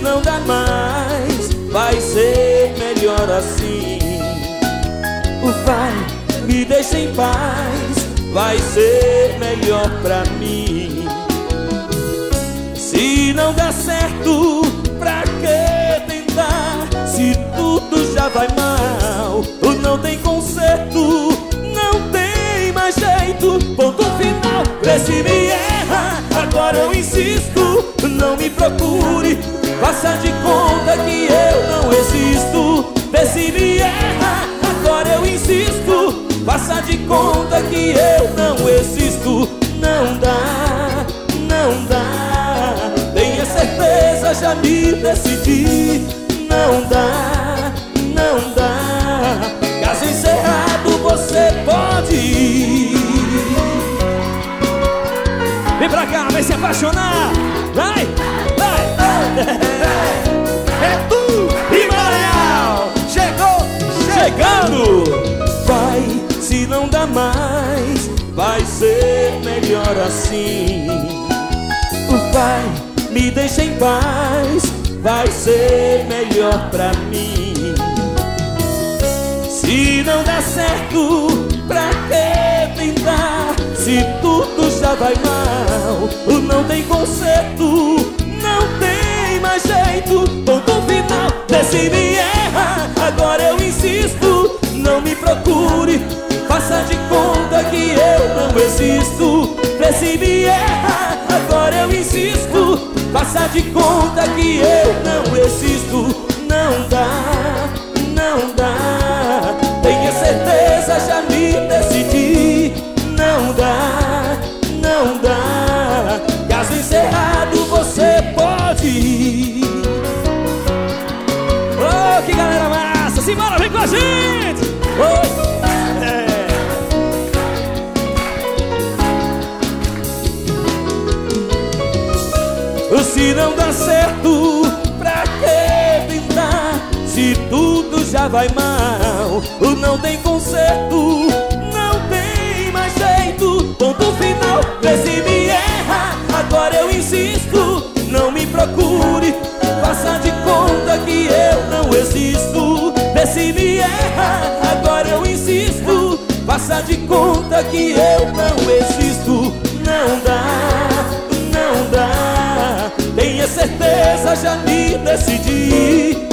não dá mais, vai ser melhor assim. Vai, me deixa em paz, vai ser melhor pra mim. Se não der certo, pra que tentar? Se tudo já vai mal, não tem conserto, não tem mais jeito. Ponto final, vê se me erra, agora eu insisto. Não me procure, faça de conta que eu não existo. Vê se me erra, agora eu insisto. Faça de conta que eu não existo. Não dá, não dá. Tenha certeza, já me decidi. Não dá, não dá. Caso encerrado, você pode ir. Vem pra cá, vai se apaixonar. Vai, vai, vai. É tu e Maranhão. Chegou, chegando. Vai, se não dá mais, vai ser melhor assim. Vai, me deixa em paz, vai ser melhor pra mim. Se não dá certo, pra que tentar? Se tudo já vai mal, não tem conserto, não tem mais jeito. Ponto final, vê se me erra, agora eu insisto. Não me procure, faça de conta que eu não existo. Vê se me erra, agora eu insisto. Faça de conta que eu não existo. Não dá, não dá. Tenha certeza, já me decidi. Não dá, não dá. Caso encerrado, você pode ir. Oh, que galera massa! Simbora, vem com a gente! Oh, se não dá certo, pra que tentar? Se tudo já vai mal, não tem conserto, não tem mais jeito. Ponto final, vê se me erra, agora eu insisto. Não me procure, faça de conta que eu não existo. Vê se me erra, agora eu insisto. Faça de conta que eu não existo. Não dá, não dá. Tenha certeza, já me decidi.